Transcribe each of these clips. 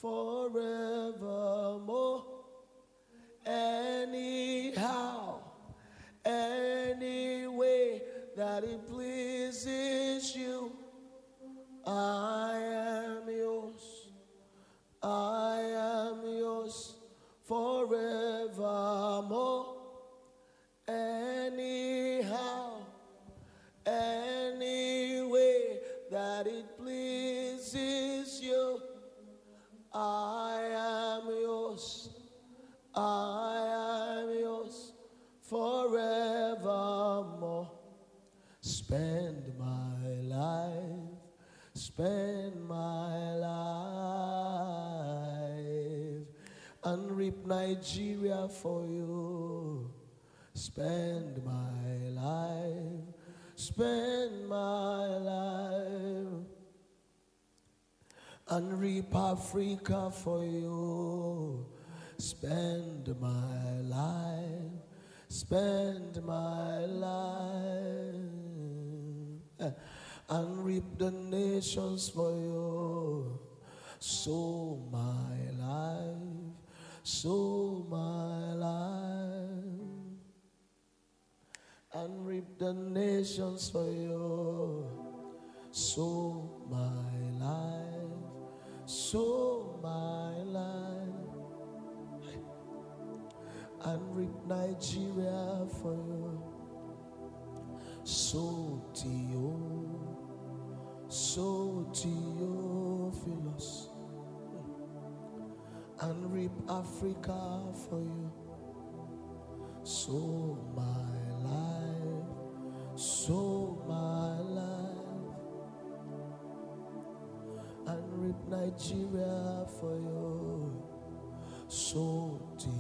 forevermore. Anyhow, any way that it pleases you, I am yours. I am yours forevermore. Anyhow, any way that it pleases you, I am yours. I am yours forevermore. Spend my life, spend my life, and reap Nigeria for you. Spend my life, spend my life, and reap Africa for you. Spend my life, spend my life, and reap the nations for you. Sow my life, sow my life, and reap the nations for you. Sow my life, sow my life, and reap Nigeria for you. So Theophilus, and reap Africa for you. Sow my life, sow my life, and reap Nigeria for you. So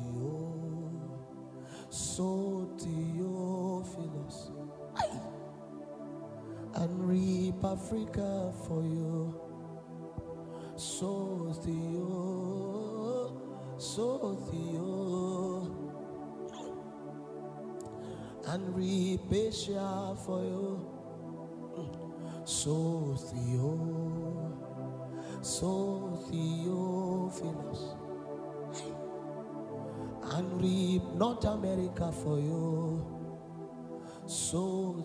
Theophilus, and reap Africa for you. So Theo, and reap Asia for you. So Theophilus, and reap North America for you. So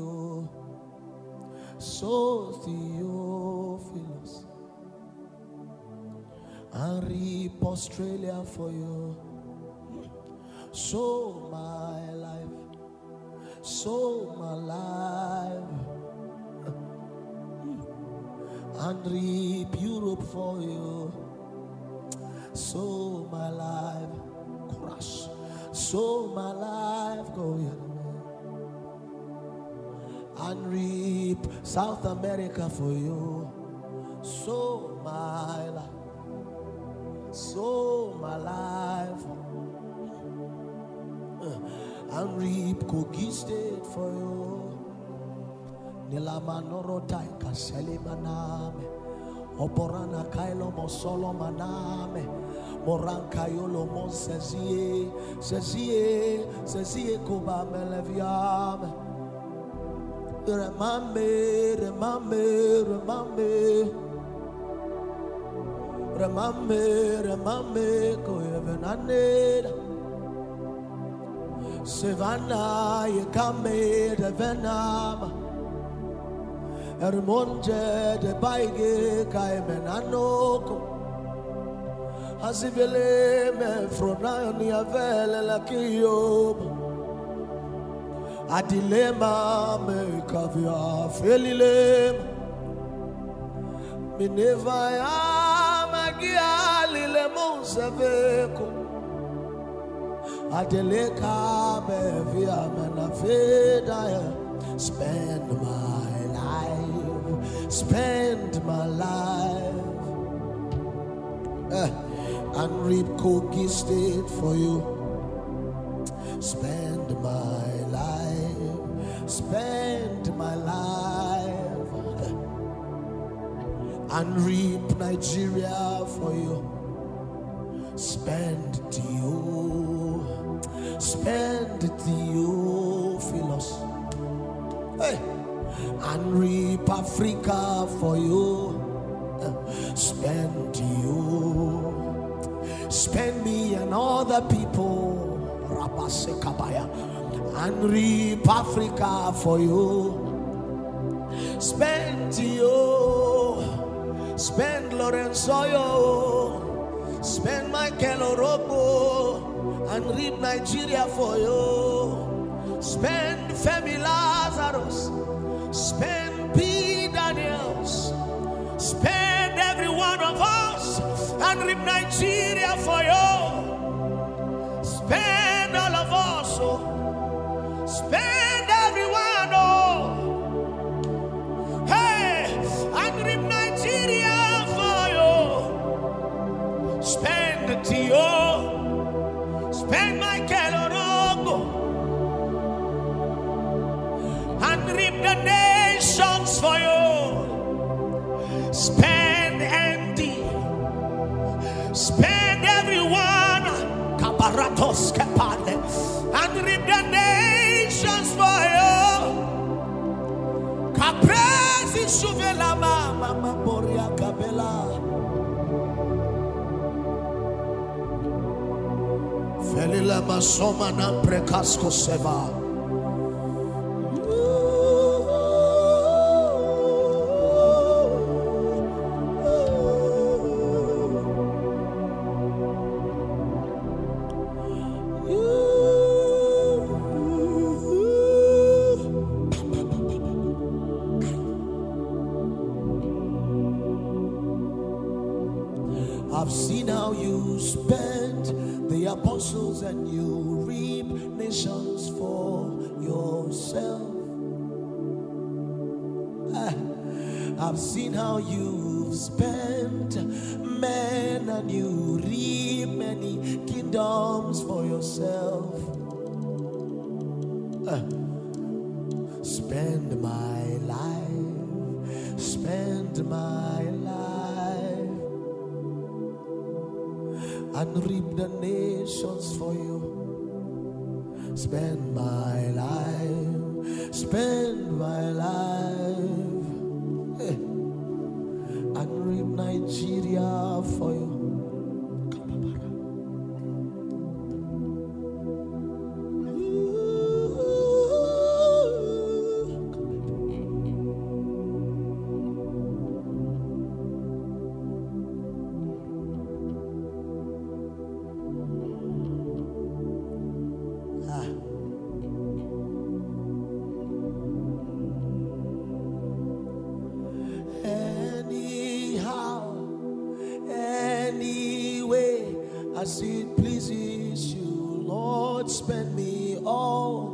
Theophilus, and reap Australia for you. Sow my life, sow my life, and reap Europe for you. Sow my life, crush, sow my life, go here, and reap South America for you. Sow my life, sow my life, and reap Kogi State for you. Nilamanoro taika selimaname, oporana kailo mosolo maname, moranka yolo mon sezie kuba meleviame. Remember, koyevenaneda. Savannah, ye kame de venama. Ermonje de baige kaimenanoko. Hasivele me fronani avele la kiyob. Adilema me kavia felilem. Minevaya magia lile monsaveko. Adeleka me via manaveda. Spend my life, spend my life, and reap Kogi State for you. Spend my life, spend my life, and reap Nigeria for you. Spend Theophilus, and reap Africa for you. Spend you. spend me and other people, and reap Africa for you. Spend you, spend Lorenzo, spend Michael Orobo, and reap Nigeria for you. Spend Femi Lazarus, spend P. Daniels, spend every one of us, and reap Nigeria for you. Spend all of us, oh. Spend everyone, oh. Hey, and reap Nigeria for you. Spend Tio, spend Michael Orogo, and reap the nations for you. Spend empty, spend everyone, Kabaratos Kapane, and reap the nations for you. Capresi Shuvela Mama Boria Cabela. Felila Masoma na Precasco Seva. I've seen how you spend the apostles and you reap nations for yourself. I've seen how you've spent men and you reap many kingdoms for yourself. Spend my life, spend my life, and reap the nations for you. Spend my life, spend my life, and reap Nigeria for you. As it pleases you, Lord, spend me all.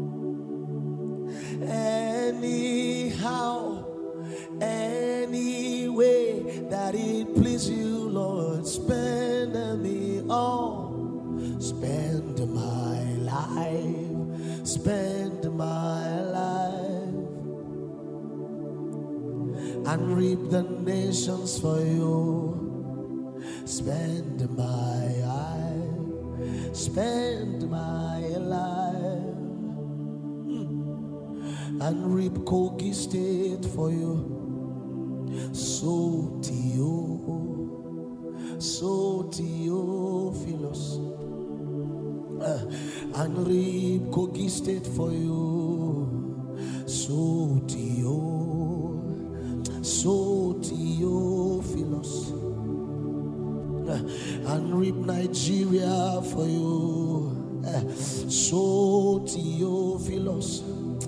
Anyhow, any way that it pleases you, Lord, spend me all. Spend my life, spend my life, and reap the nations for you. Spend my life, spend my life, and reap Kogi State for you. So Theophilus, and reap Kogi State for you. So Theophilus, and reap Nigeria for you. So Theophilus,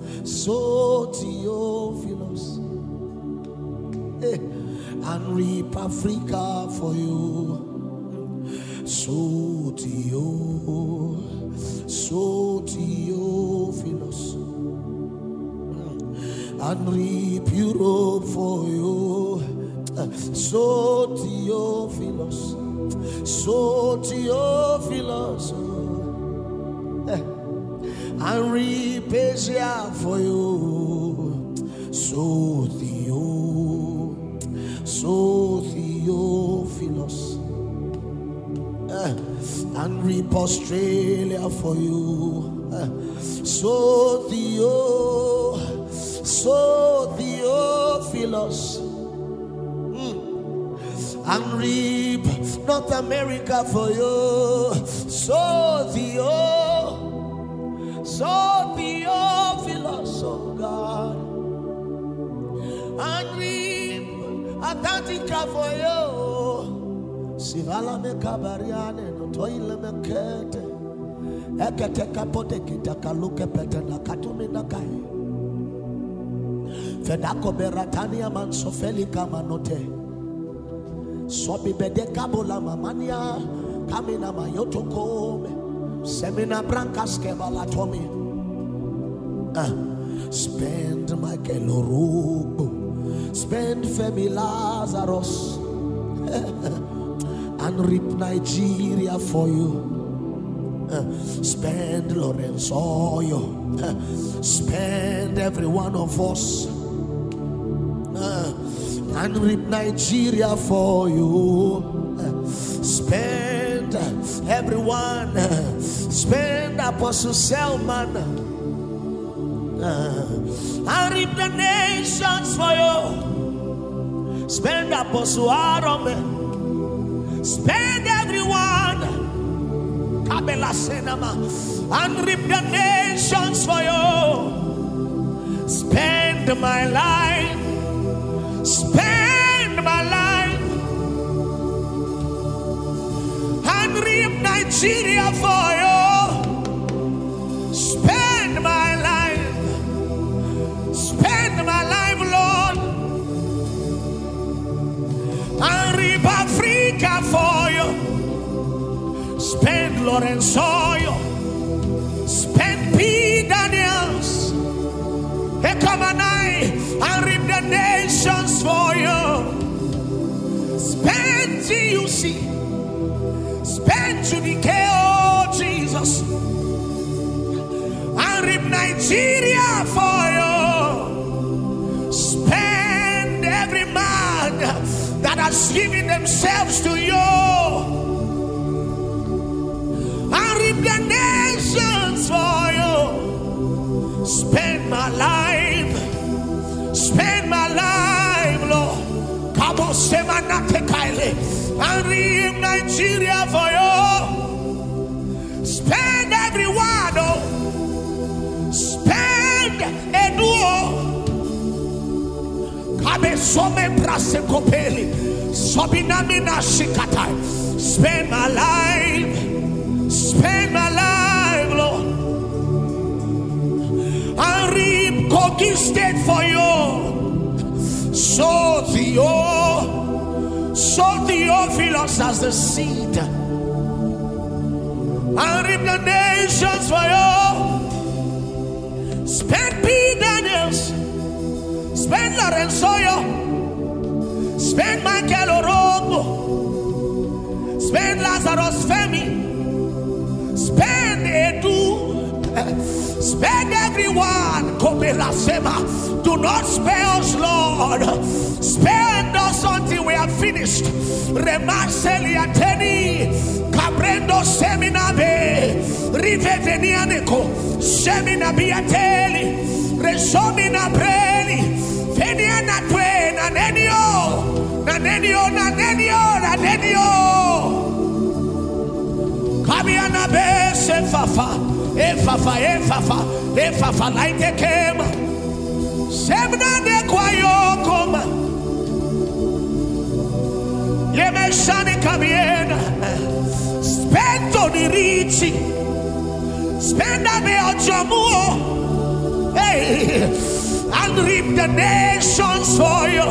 and reap Africa for you. So Theophilus, and reap Europe for you. So Theophilus, and reap Asia for you. So Theophilus, and reap Australia for you. So Theophilus, and reap North America for you. So the Theophilus of God, and reap Atlantica for you. Sivala me kabariane no toile me kete. Ekete kapote kitaka luke pete na katumi na kai. Fedako beratania man sofeli kama note. Sobi bede kabola mamania kamina mayoto kome. Semina brancas kebalatomi. Spend my Kelorobo, spend Femi Lazarus, and reap Nigeria for you. Spend Lorenzo, spend every one of us, and reap Nigeria for you. Spend everyone, spend Apostle Selman. And reap the nations for you. Spend Apostle Arome. Spend everyone. Kabela Senama. And reap the nations for you. Spend my life. Spend my life. And reap Nigeria for you. Spend my life. Spend my life, Lord, and reap Africa for you. Spend Lorenzo, spend P. Daniels, Ekamanai, and reap the nations for you. Spend GUC, spend Judikeo, Jesus, and reap Nigeria for you. Spend every man that has given themselves to you, and reap the nations for you. Spend my life, Lord. Kabo semanate kaile, and reap Nigeria for you. Spend everyone, oh. Spend Eduo. Spend my life, Lord, and reap Kogi State for you. So Theophilus as the seed, and reap the nations for you. Spend P. Daniels. Spend Lorenzo, spend Michael Orogo, spend Lazarus Femi, spend Edu, spend everyone. Do not spare us, Lord. Spend us until we are finished. Remarceli Ateni, Cabrendo Seminabe, Rive Venianico, Seminabiateli, Resomina Breli. Feniana twe na nenio Kabiana be se fafa like kema semna de kwayo koma yeme shani kabiena spend on the richi spend a be ojomuo hey and reap the nations for you.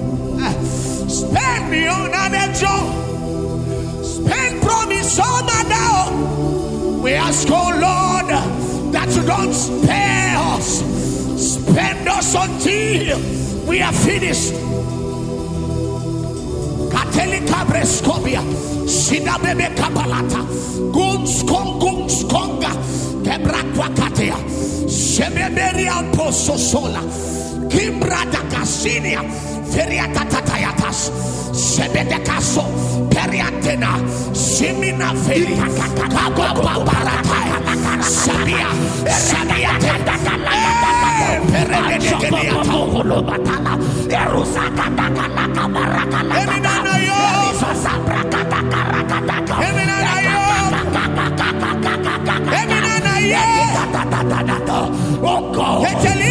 Spend me on an job. Spend promise on now. We ask, oh Lord, that you don't spare us. Spend us until we are finished. Kateli Cabrescobia, Sinabebe Kapalata, Guns Konga, Kebrakwakatea, Semeberia Poso Sola, Kimbrada Casinia, Feriata Tatayatas, Sebedecaso, Periatena, Simina Feria, Barataya, Sabia, Sabia, Perede, Oh God,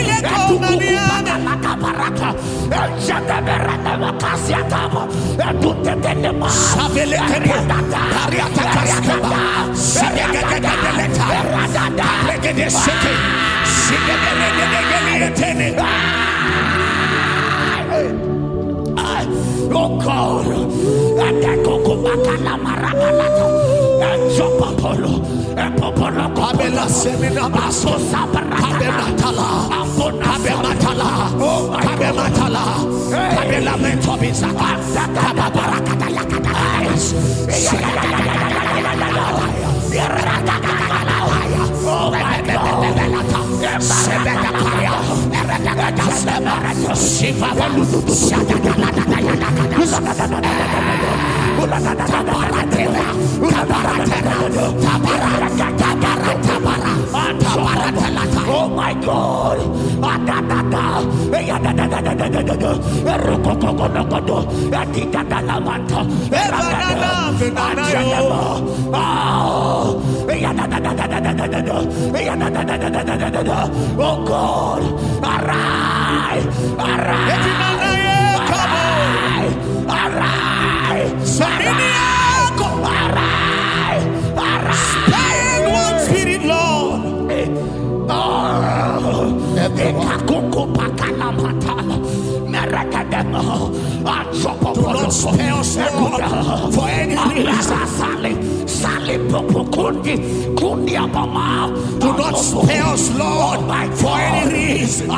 oh God, and then go back and Maragalata, and Jopapolo, and Popolo, Cabela Semina, Basso Sabara, Cabematala, Cabematala, Cabematala, Cabela Mentobisa, oh my God. Oh my God. Oh God, arise, arise, arise, arise, Stand one spirit, Lord. Do not spare us, Lord, for any reason. Do not spare us, Lord, for any reason.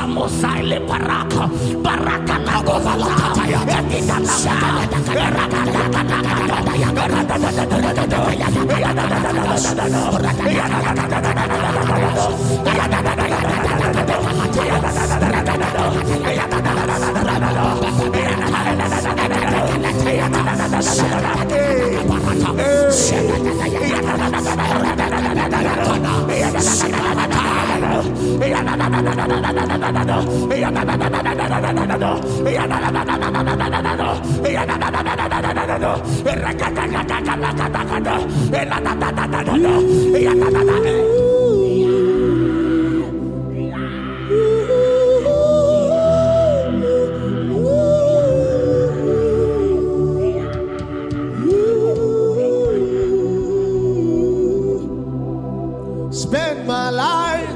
Spend my life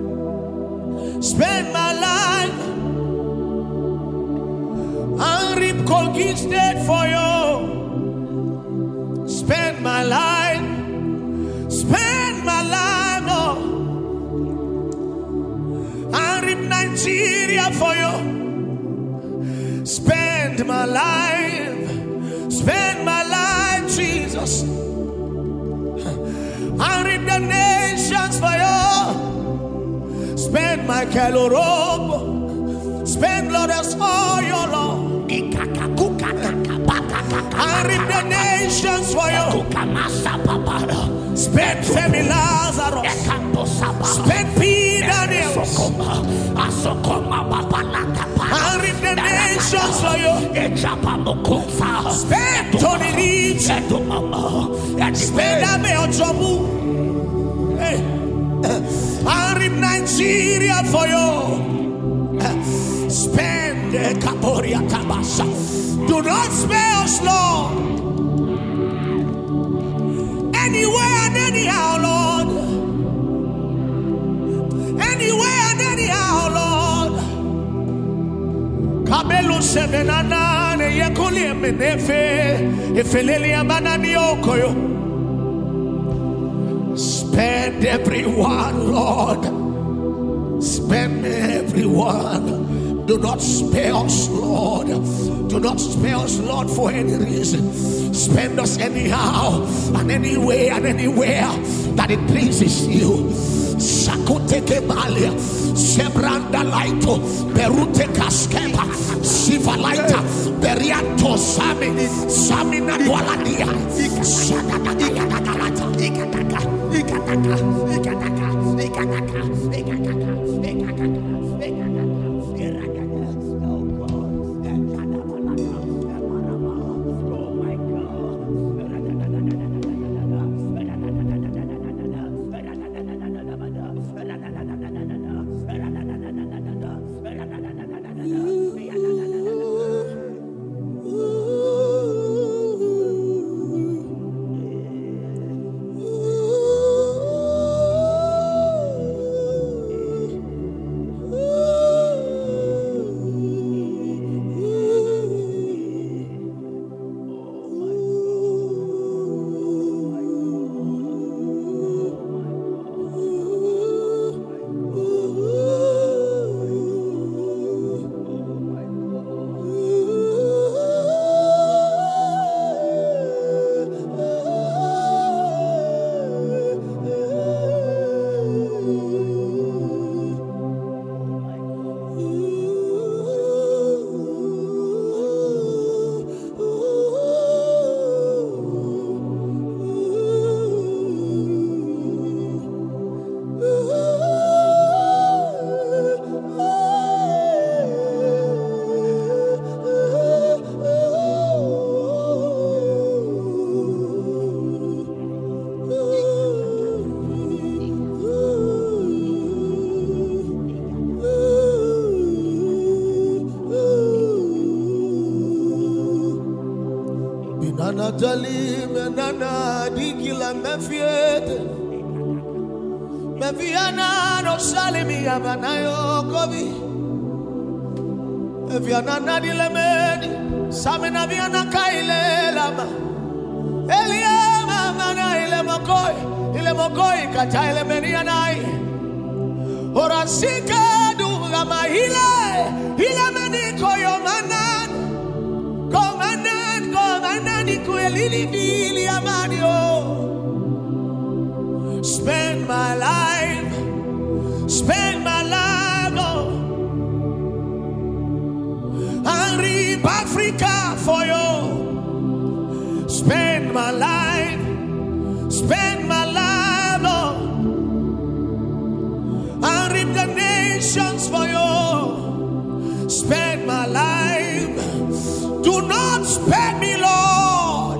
and reap conquisted for you. Spend my life, Lord, and reap Nigeria for you. Spend my life, Jesus, and reap the nations for you. Spend my Kelorobo, spend Lord as all your Lord, and reap the nations for you. Spend Femi Lazarus, spend Peter Daniels, and reap the nations for you. Spend Tony Reed, spend Ame Ojobu, and reap Nigeria for you. Spend Kaporia Tabasha. Do not spare us, Lord. Anywhere and anyhow, Lord. Anywhere and anyhow, Lord. Kabelu sevenana ne yekuli menefe efeleli amanani okoyo. Spend everyone, Lord. Spend everyone. Do not spare us, Lord. Do not spare us, Lord, for any reason. Spend us anyhow and anywhere and anywhere that it pleases you. Sakuteke Malia, Sebranda Laito, Berute Kaskepa, Siva Laita, Berianto Sami, Samina Waladia, Ikataka, Ikataka, Ikataka, Ikataka, Ikataka, Ikataka. Jerusalem nana dikila mefiete mefiana no salimi yabanayo kobi efiana nadile medi samena viana kaile lama eliama mana ile mokoi kata ile menianai orasika du gama ile meniko yo manan spend my life, Lord. I reap Africa for you. Spend my life, Lord. I reap the nations for you. Spend my life. Do not spend me, Lord.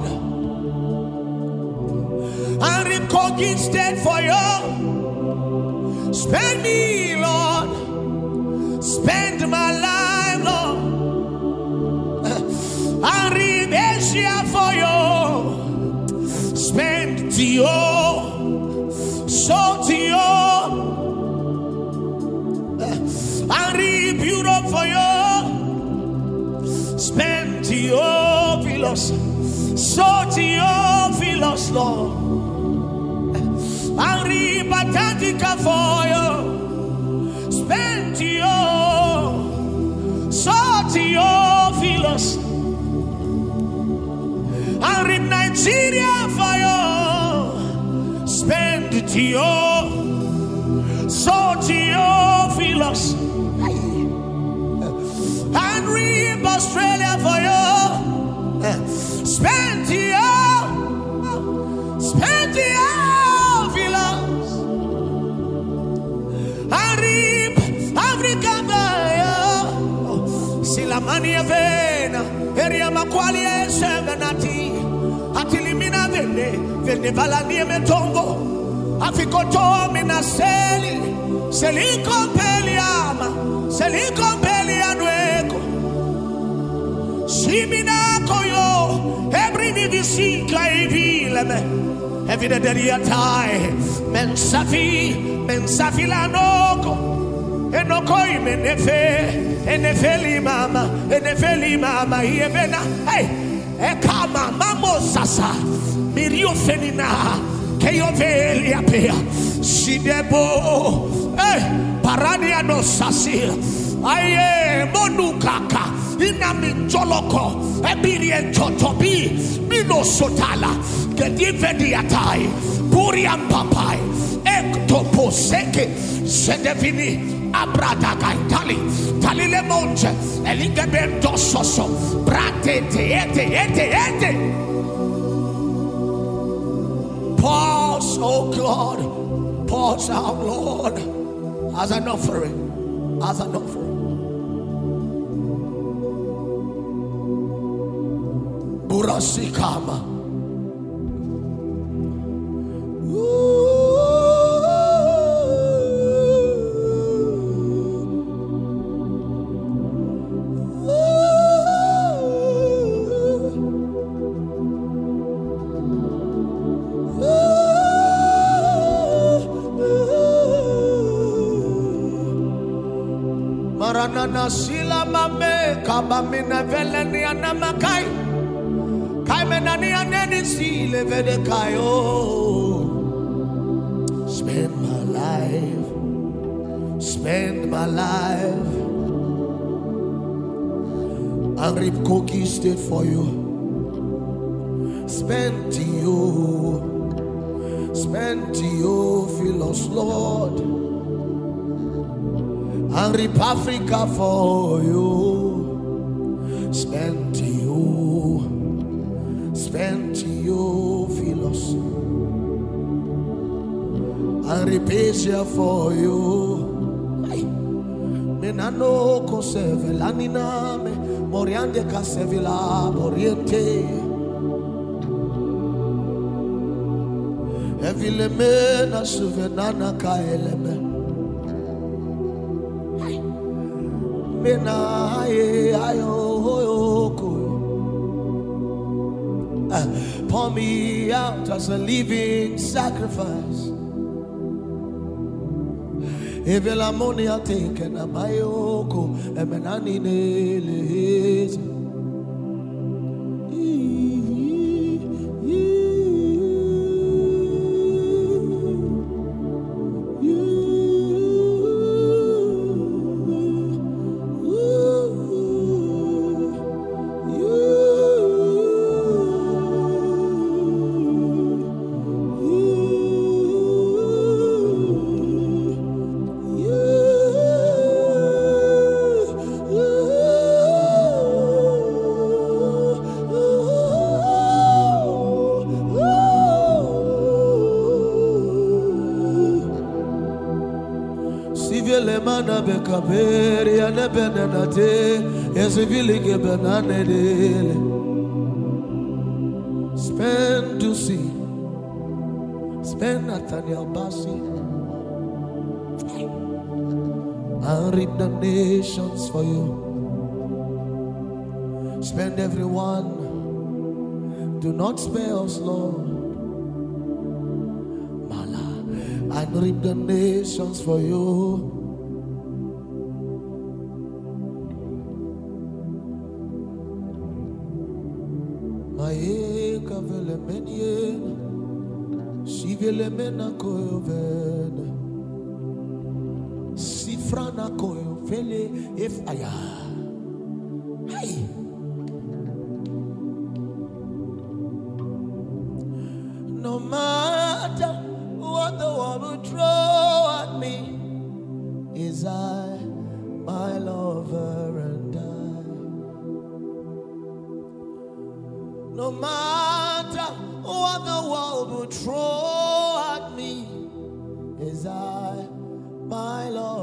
I reap Kogi State for you. Spend me, Lord. Spend my life, Lord. I reap Asia for you. Spend to you. So to you. I reap Europe for you. Spend Theophilus, so Theophilus, Lord. I reap Atlantica for you. Spend so Theophilus. I reap Nigeria for you. Spend so Theophilus. And reap Australia for you. Spend Theophilus. And reap Africa for you. Silamania vena, area maqualia sevenati. Atilimina vene valania metongo. Aficoto minaseli. Selico peliama. Selico pelianueco. Simina koyo. Every nivisika evileme. Every day atai. Mensafi la noko. Enokoi enefeli mama yevena. Hey, ekama mamo sasa. Mirio fenina. Keyoveli apea. Sidebo. Paradia no sasil. Aye monukaka. Inami joloko. Ebiri chotobi. Mino sotala. Gedivedi atai. Puriam papai. Ektopo seke. Sedevini. Abradagai tali le monte. Eligabendo soso. Brate ete. Pause, oh God. Pause out, Lord. As an offering. Burasikama. Maranana sila mame kabamina veleni anamakai kaimenani aneni sile vedekayo. Spend my life. I reap Kogi State for you. Spend Theophilus, Lord. And reap Africa for you. Spend Theophilus. And reap Asia for you. Menano kosevela niname moriande kasevila moriente. Evile mena suvenana kaeleme. pour me out as a living sacrifice. Evil ammonia taken a mayoko, a menani nails. Mana bekaberi ane benenate esivili ke benanedele. Spend to see, spend Nathaniel Bassi, and reap the nations for you. Spend everyone, do not spare us, Lord. Mala, and reap the nations for you. Maeka vele menye, si vele mena koyo vene, si frana koyo vele if aya. Hey. No matter what the world will throw at me, is I, my lover, and I. No matter what the world will throw at me, is I, my Lord.